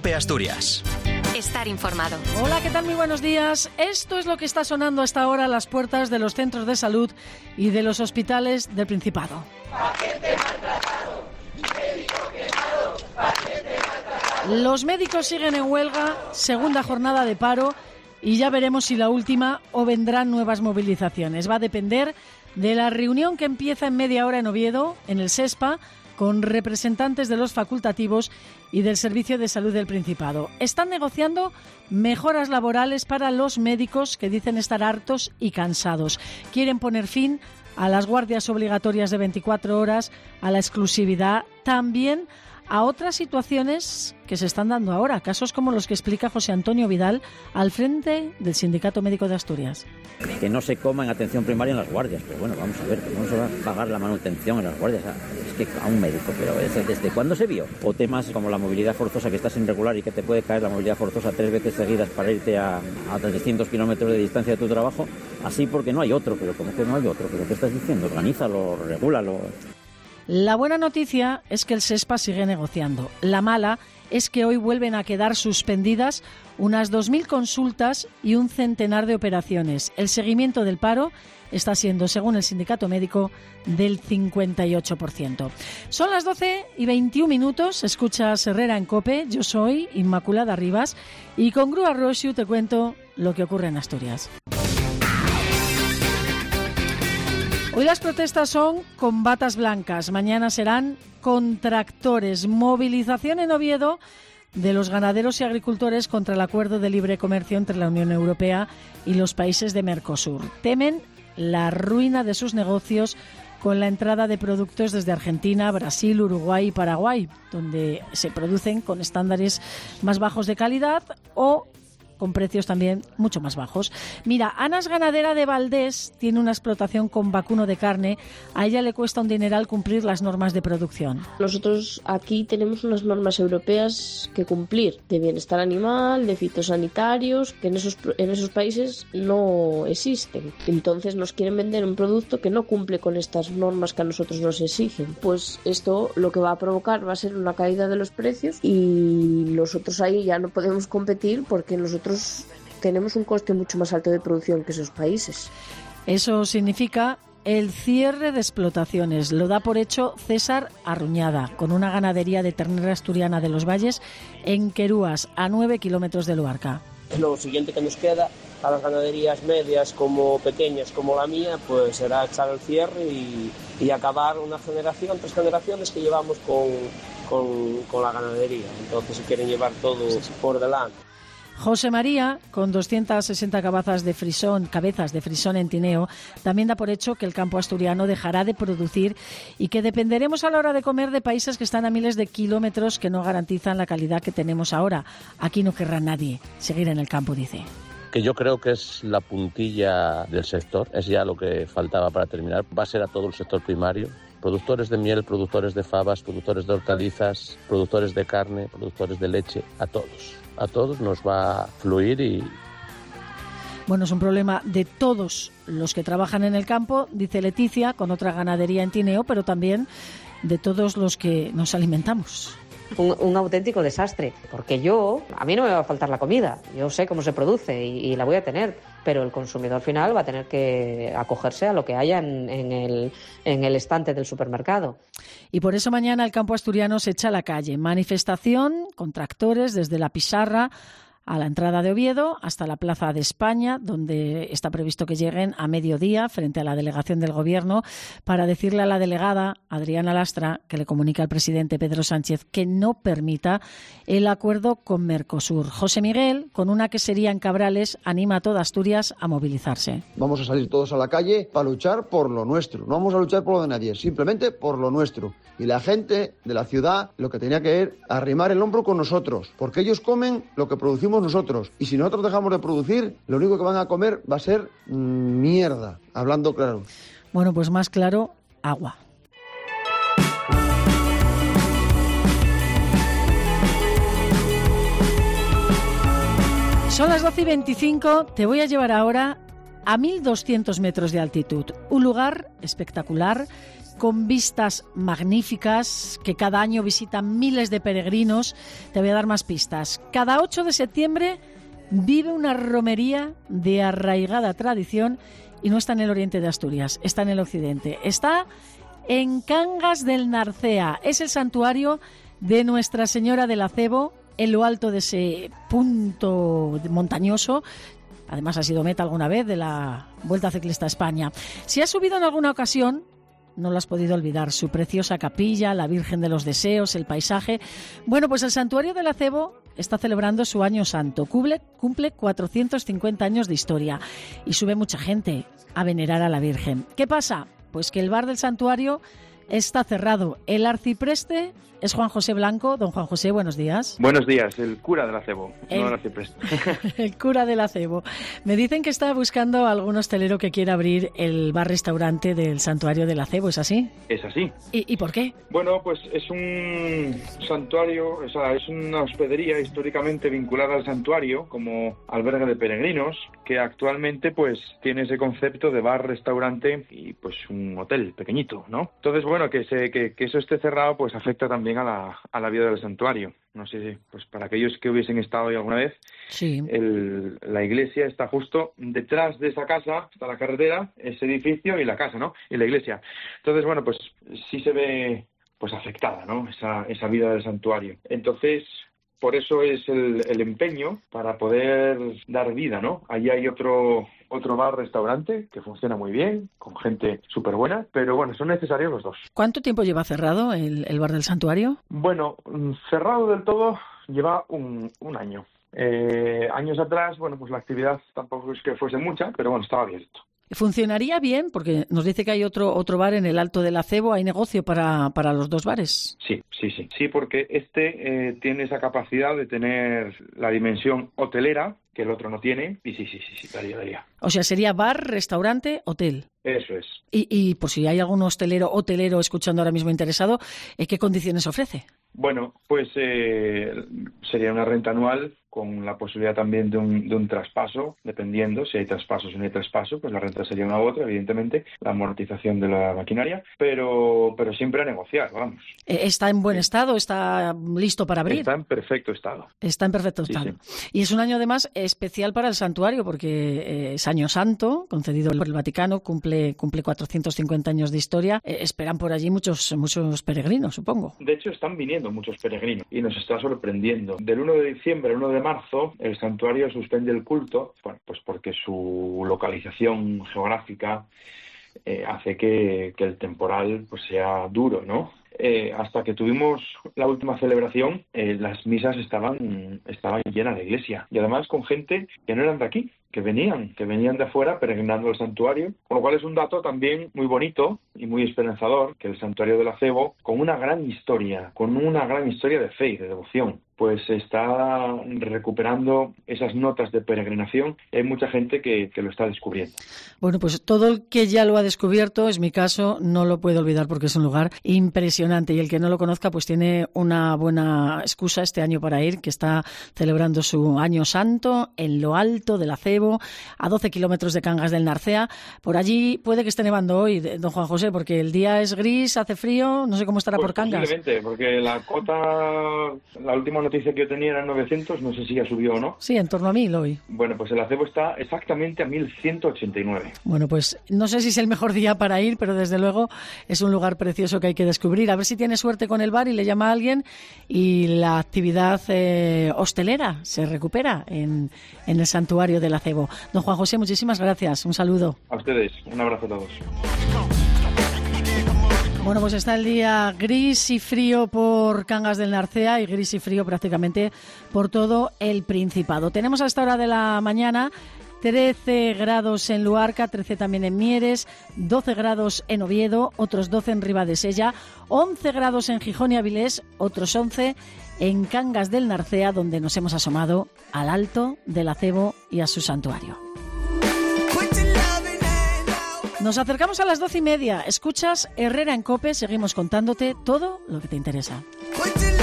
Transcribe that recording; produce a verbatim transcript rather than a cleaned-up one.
COPE Asturias. Estar informado. Hola, ¿qué tal? Muy buenos días. Esto es lo que está sonando hasta ahora a las puertas de los centros de salud y de los hospitales del Principado. Paciente maltratado, médico quemado, paciente maltratado. Los médicos siguen en huelga, segunda jornada de paro, y ya veremos si la última o vendrán nuevas movilizaciones. Va a depender de la reunión que empieza en media hora en Oviedo, en el SESPA, con representantes de los facultativos y del Servicio de Salud del Principado. Están negociando mejoras laborales para los médicos que dicen estar hartos y cansados. Quieren poner fin a las guardias obligatorias de veinticuatro horas, a la exclusividad, también a otras situaciones que se están dando ahora, casos como los que explica José Antonio Vidal al frente del Sindicato Médico de Asturias. Que no se coma en atención primaria en las guardias, pero bueno, vamos a ver, ¿cómo se va a pagar la manutención en las guardias? Es que a un médico, pero ¿desde cuándo se vio? O temas como la movilidad forzosa, que estás irregular y que te puede caer la movilidad forzosa tres veces seguidas para irte a, a trescientos kilómetros de distancia de tu trabajo, así porque no hay otro, pero ¿cómo que no hay otro? ¿Pero qué estás diciendo? Organízalo, regúlalo. La buena noticia es que el SESPA sigue negociando. La mala es que hoy vuelven a quedar suspendidas unas dos mil consultas y un centenar de operaciones. El seguimiento del paro está siendo, según el sindicato médico, del cincuenta y ocho por ciento. Son las doce y veintiún minutos, escuchas Herrera en COPE, yo soy Inmaculada Rivas y con Grúa Roxiu te cuento lo que ocurre en Asturias. Hoy las protestas son con batas blancas, mañana serán con tractores, movilización en Oviedo de los ganaderos y agricultores contra el acuerdo de libre comercio entre la Unión Europea y los países de Mercosur. Temen la ruina de sus negocios con la entrada de productos desde Argentina, Brasil, Uruguay y Paraguay, donde se producen con estándares más bajos de calidad o con precios también mucho más bajos. Mira, Ana es ganadera de Valdés, tiene una explotación con vacuno de carne. A ella le cuesta un dineral cumplir las normas de producción. Nosotros aquí tenemos unas normas europeas que cumplir, de bienestar animal, de fitosanitarios, que en esos, en esos países no existen. Entonces nos quieren vender un producto que no cumple con estas normas que a nosotros nos exigen. Pues esto lo que va a provocar va a ser una caída de los precios y nosotros ahí ya no podemos competir porque nosotros tenemos un coste mucho más alto de producción que esos países. Eso significa el cierre de explotaciones. Lo da por hecho César Arruñada, con una ganadería de ternera asturiana de los Valles en Querúas, a nueve kilómetros de Luarca. Lo siguiente que nos queda a las ganaderías medias como pequeñas como la mía, pues será echar el cierre y, y acabar una generación, tres generaciones que llevamos con, con, con la ganadería. Entonces se quieren llevar todo por delante. José María, con doscientas sesenta cabezas de frisón, cabezas de frisón en Tineo, también da por hecho que el campo asturiano dejará de producir y que dependeremos a la hora de comer de países que están a miles de kilómetros que no garantizan la calidad que tenemos ahora. Aquí no querrá nadie seguir en el campo, dice. Que yo creo que es la puntilla del sector, es ya lo que faltaba para terminar. Va a ser a todo el sector primario. Productores de miel, productores de fabas, productores de hortalizas, productores de carne, productores de leche, a todos. A todos nos va a fluir y... Bueno, es un problema de todos los que trabajan en el campo, dice Leticia, con otra ganadería en Tineo, pero también de todos los que nos alimentamos. Un, un auténtico desastre, porque yo, a mí no me va a faltar la comida, yo sé cómo se produce y, y la voy a tener, pero el consumidor final va a tener que acogerse a lo que haya en, en, el, en el estante del supermercado. Y por eso mañana el campo asturiano se echa a la calle. Manifestación con tractores desde la Pizarra a la entrada de Oviedo hasta la Plaza de España, donde está previsto que lleguen a mediodía frente a la delegación del Gobierno para decirle a la delegada Adriana Lastra que le comunica al presidente Pedro Sánchez que no permita el acuerdo con Mercosur. José Miguel, con una quesería en Cabrales, anima a toda Asturias a movilizarse. Vamos a salir todos a la calle para luchar por lo nuestro. No vamos a luchar por lo de nadie, simplemente por lo nuestro. Y la gente de la ciudad lo que tenía que es arrimar el hombro con nosotros, porque ellos comen lo que producimos nosotros, y si nosotros dejamos de producir, lo único que van a comer va a ser mmm, mierda, hablando claro. Bueno, pues más claro, agua. Son las doce y veinticinco, te voy a llevar ahora a mil doscientos metros de altitud, un lugar espectacular con vistas magníficas, que cada año visitan miles de peregrinos. Te voy a dar más pistas. Cada ocho de septiembre vive una romería de arraigada tradición y no está en el oriente de Asturias, está en el occidente. Está en Cangas del Narcea. Es el santuario de Nuestra Señora del Acebo, en lo alto de ese punto montañoso. Además ha sido meta alguna vez de la Vuelta Ciclista a España. Si has subido en alguna ocasión, no lo has podido olvidar, su preciosa capilla, la Virgen de los Deseos, el paisaje. Bueno, pues el santuario del Acebo está celebrando su año santo. Cumple, cumple cuatrocientos cincuenta años de historia y sube mucha gente a venerar a la Virgen. ¿Qué pasa? Pues que el bar del santuario está cerrado. El arcipreste es Juan José Blanco. Don Juan José, buenos días. Buenos días, el cura del Acebo, el, no el arcipreste. El cura del Acebo. Me dicen que está buscando algún hostelero que quiera abrir el bar-restaurante del santuario del Acebo, ¿es así? Es así. ¿Y, y por qué? Bueno, pues es un santuario, o sea, es una hospedería históricamente vinculada al santuario como albergue de peregrinos, que actualmente pues tiene ese concepto de bar-restaurante y pues un hotel pequeñito, ¿no? Entonces, bueno, que, se, que, que eso esté cerrado pues afecta también a la, a la vida del santuario. No sé, pues para aquellos que hubiesen estado ahí alguna vez, sí. el, la iglesia está justo detrás de esa casa, está la carretera, ese edificio y la casa, ¿no? Y la iglesia. Entonces, bueno, pues sí se ve pues afectada, ¿no? Esa, esa vida del santuario. Entonces, por eso es el, el empeño para poder dar vida, ¿no? Allí hay otro otro bar-restaurante que funciona muy bien, con gente súper buena, pero bueno, son necesarios los dos. ¿Cuánto tiempo lleva cerrado el, el bar del santuario? Bueno, cerrado del todo lleva un, un año. Eh, años atrás, bueno, pues la actividad tampoco es que fuese mucha, pero bueno, estaba abierto. ¿Funcionaría bien? Porque nos dice que hay otro otro bar en el Alto del Acebo. ¿Hay negocio para, para los dos bares? Sí, sí, sí. Sí, porque este eh, tiene esa capacidad de tener la dimensión hotelera, que el otro no tiene, y sí, sí, sí, sí, daría, daría. O sea, sería bar, restaurante, hotel. Eso es. Y, y por si hay algún hostelero, hotelero escuchando ahora mismo interesado, ¿qué condiciones ofrece? Bueno, pues eh, sería una renta anual con la posibilidad también de un, de un traspaso, dependiendo si hay traspaso o si no hay traspaso, pues la renta sería una u otra, evidentemente, la amortización de la maquinaria, pero pero siempre a negociar, vamos. ¿Está en buen estado? ¿Está listo para abrir? Está en perfecto estado. Está en perfecto sí, estado. Sí. Y es un año además especial para el santuario, porque eh, es año santo, concedido por el Vaticano, cumple cumple cuatrocientos cincuenta años de historia. Eh, esperan por allí muchos muchos peregrinos, supongo. De hecho, están viniendo muchos peregrinos y nos está sorprendiendo. Del uno de diciembre al uno de marzo, el santuario suspende el culto, bueno, pues porque su localización geográfica eh, hace que, que el temporal pues sea duro, ¿no? Eh, hasta que tuvimos la última celebración, eh, las misas estaban, estaban llenas de iglesia. Y además con gente que no eran de aquí, que venían, que venían de afuera peregrinando al santuario. Con lo cual es un dato también muy bonito y muy esperanzador, que el santuario del Acebo, con una gran historia, con una gran historia de fe y de devoción, pues está recuperando esas notas de peregrinación. Hay mucha gente que, que lo está descubriendo. Bueno, pues todo el que ya lo ha descubierto, es mi caso, no lo puedo olvidar porque es un lugar impresionante y el que no lo conozca pues tiene una buena excusa este año para ir, que está celebrando su año santo en lo alto del Acebo, a doce kilómetros de Cangas del Narcea. Por allí puede que esté nevando hoy, don Juan José, porque el día es gris, hace frío, no sé cómo estará pues por Cangas. Posiblemente, porque la cota, la última noticia que yo tenía era novecientos, no sé si ya subió o no. Sí, en torno a mil hoy. Bueno, pues el Acebo está exactamente a mil ciento ochenta y nueve. Bueno, pues no sé si es el mejor día para ir, pero desde luego es un lugar precioso que hay que descubrir. A ver si tiene suerte con el bar y le llama a alguien y la actividad eh, hostelera se recupera en, en el santuario del Acebo. Don Juan José, muchísimas gracias. Un saludo. A ustedes. Un abrazo a todos. Bueno, pues está el día gris y frío por Cangas del Narcea y gris y frío prácticamente por todo el Principado. Tenemos a esta hora de la mañana trece grados en Luarca, trece también en Mieres, doce grados en Oviedo, otros doce en Ribadesella, once grados en Gijón y Avilés, otros once en Cangas del Narcea, donde nos hemos asomado al alto del Acebo y a su santuario. Nos acercamos a las doce y media. Escuchas Herrera en COPE. Seguimos contándote todo lo que te interesa.